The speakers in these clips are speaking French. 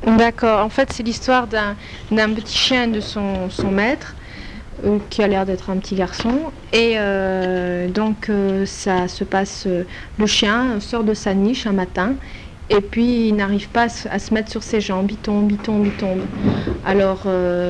D'accord. En fait, c'est l'histoire d'un petit chien de son maître, qui a l'air d'être un petit garçon. Et donc, ça se passe. Le chien sort de sa niche un matin. Et puis, il n'arrive pas à se mettre sur ses jambes. Il tombe, il tombe, il tombe. Alors,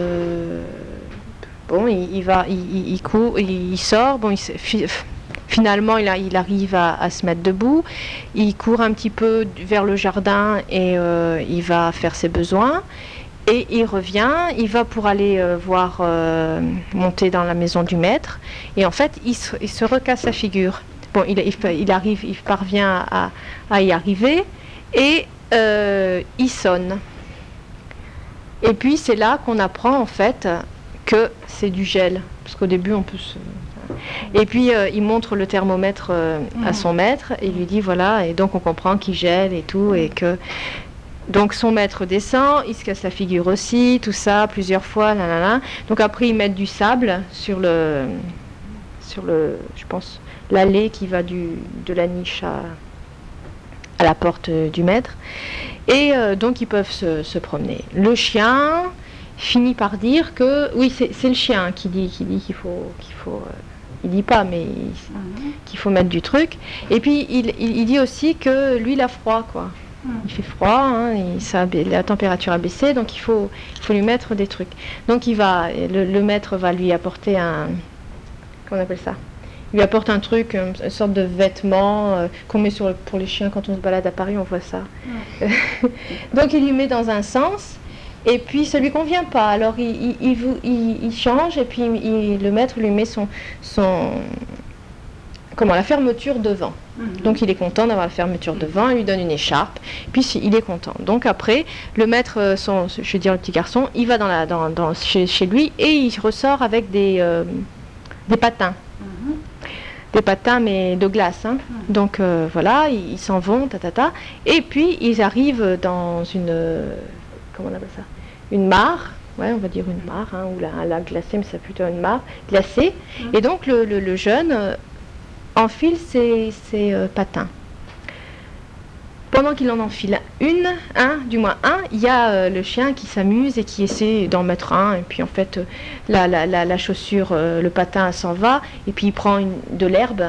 bon, il court, il sort. Bon, finalement, il arrive à se mettre debout. Il court un petit peu vers le jardin et il va faire ses besoins. Et il revient, il va pour aller monter dans la maison du maître. Et en fait, il se recasse la figure. Bon, il parvient à y arriver et il sonne. Et puis c'est là qu'on apprend en fait que c'est du gel. Parce qu'au début, on peut se... Et puis il montre le thermomètre à son maître et il lui dit voilà, et donc on comprend qu'il gèle et tout, et que... Donc son maître descend, il se casse la figure aussi, tout ça, plusieurs fois, là, là, là. Donc après ils mettent du sable sur le je pense, l'allée qui va de la niche à la porte du maître. Et donc ils peuvent se promener. Le chien finit par dire que, oui, c'est le chien qui dit qu'il faut il dit pas, mais qu'il faut mettre du truc. Et puis il dit aussi que lui il a froid, quoi. Il fait froid, hein, la température a baissé, donc il faut lui mettre des trucs. Donc le maître va lui apporter comment on appelle ça? Il lui apporte un truc, une sorte de vêtement qu'on met pour les chiens quand on se balade à Paris, on voit ça. Donc il lui met dans un sens, et puis ça lui convient pas. Alors il change, et puis le maître lui met la fermeture devant. Donc il est content d'avoir la fermeture devant, il lui donne une écharpe, puis il est content. Donc après, le maître, je veux dire le petit garçon, il va chez lui et il ressort avec des patins. Des patins mais de glace. Hein. Donc voilà, ils s'en vont, et puis ils arrivent dans comment on appelle ça? Une mare. Ouais, on va dire une mare, hein, ou un lac glacé, mais c'est plutôt une mare glacée. Et donc le jeune enfile ses patins. Pendant qu'il en enfile du moins un, il y a le chien qui s'amuse et qui essaie d'en mettre un. Et puis en fait, la chaussure, le patin s'en va. Et puis il prend de l'herbe.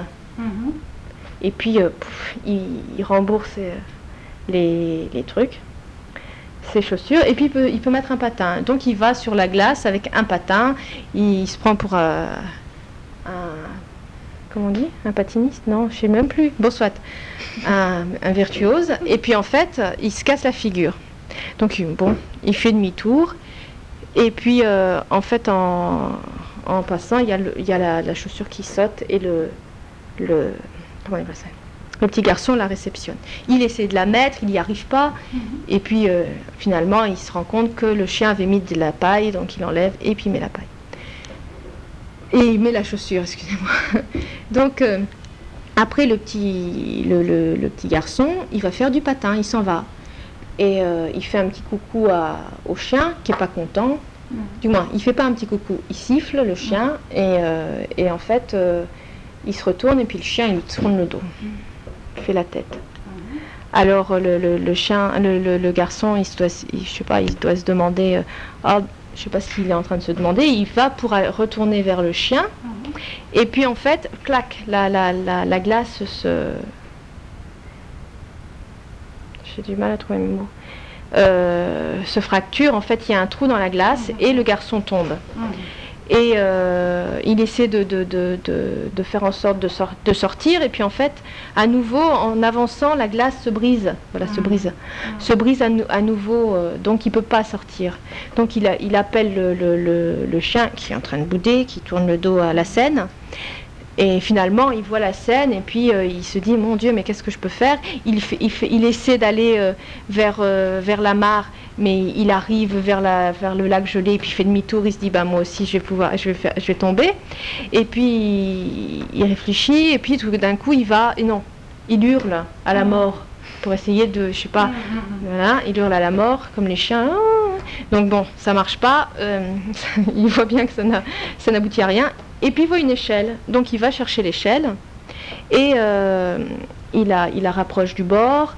Et puis il rembourse les trucs, ses chaussures. Et puis il peut mettre un patin. Donc il va sur la glace avec un patin. Il se prend pour comment on dit? Un patiniste? Non, je ne sais même plus. Bon, soit. Un virtuose. Et puis, en fait, il se casse la figure. Donc, bon, il fait demi-tour. Et puis, en fait, en passant, il y a la chaussure qui saute et comment il va ça? Le petit garçon la réceptionne. Il essaie de la mettre, il n'y arrive pas. Et puis, finalement, il se rend compte que le chien avait mis de la paille. Donc, il enlève et puis il met la paille. Et il met la chaussure, excusez-moi. Donc, après, le petit garçon, il va faire du patin, il s'en va. Et il fait un petit coucou au chien, qui n'est pas content. Du moins, il ne fait pas un petit coucou, il siffle, le chien, et en fait, il se retourne, et puis le chien, il lui tourne le dos. Il fait la tête. Alors, le garçon, il doit se demander... je ne sais pas ce qu'il est en train de se demander, il va pour retourner vers le chien, et puis en fait, clac, la glace j'ai du mal à trouver mes mots, se fracture, en fait il y a un trou dans la glace, et le garçon tombe. Et il essaie de faire en sorte de sortir, et puis en fait, à nouveau, en avançant, la glace se brise. Voilà, se brise à nouveau, donc il ne peut pas sortir. Donc il appelle le chien qui est en train de bouder, qui tourne le dos à la scène. Et finalement, il voit la scène, et puis il se dit, mon Dieu, mais qu'est-ce que je peux faire? Il essaie d'aller vers la mare, mais il arrive vers le lac gelé, et puis il fait demi-tour, il se dit, bah, moi aussi, je vais tomber. Et puis, il réfléchit, et puis tout d'un coup, il hurle à la mort, pour essayer de, je sais pas, voilà, il hurle à la mort, comme les chiens. Donc bon, ça marche pas, il voit bien que ça n'aboutit à rien. Et puis il voit une échelle, donc il va chercher l'échelle, et il la rapproche du bord,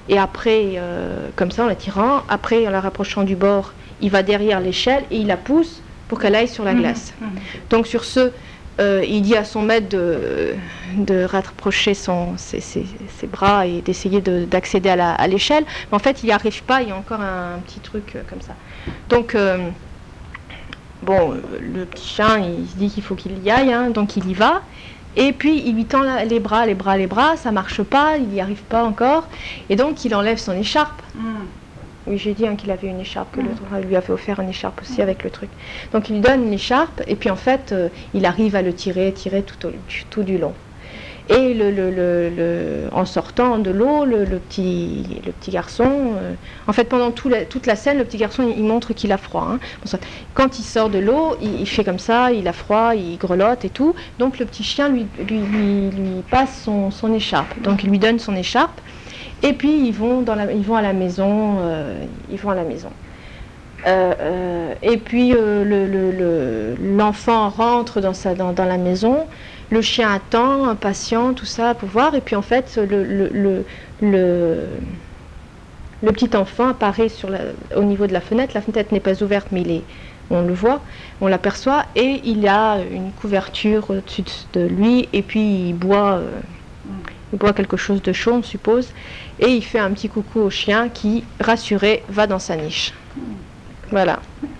Et après, comme ça, en la tirant, après, en la rapprochant du bord, il va derrière l'échelle et il la pousse pour qu'elle aille sur la glace. Donc sur ce, il dit à son maître de rapprocher ses bras et d'essayer d'accéder à l'échelle. Mais en fait, il n'y arrive pas, il y a encore un petit truc comme ça. Donc, bon, le petit chien, il se dit qu'il faut qu'il y aille, hein, donc il y va. Et puis, il lui tend les bras, ça marche pas, il n'y arrive pas encore. Et donc, il enlève son écharpe. Oui, j'ai dit qu'il avait une écharpe, que l'autre lui avait offert une écharpe aussi avec le truc. Donc il lui donne une écharpe et puis en fait, il arrive à le tirer tout du long. Et en sortant de l'eau, le petit garçon, en fait pendant toute la scène, le petit garçon il montre qu'il a froid. Hein. Quand il sort de l'eau, il fait comme ça, il a froid, il grelotte et tout. Donc le petit chien lui passe son écharpe. Donc il lui donne son écharpe. Et puis ils vont à la maison. Et puis l'enfant rentre dans la maison. Le chien attend, impatient, tout ça pour voir. Et puis en fait, le petit enfant apparaît au niveau de la fenêtre. La fenêtre n'est pas ouverte, mais on le voit, on l'aperçoit. Et il a une couverture au-dessus de lui. Et puis il boit quelque chose de chaud, on suppose. Et il fait un petit coucou au chien qui, rassuré, va dans sa niche. Voilà.